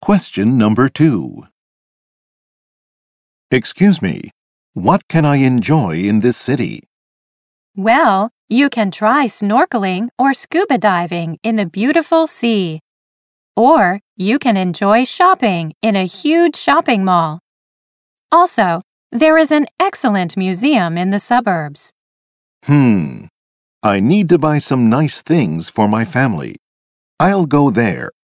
Question number 2. Excuse me, what can I enjoy in this city? Well, you can try snorkeling or scuba diving in the beautiful sea. Or you can enjoy shopping in a huge shopping mall. Also, there is an excellent museum in the suburbs. I need to buy some nice things for my family. I'll go there.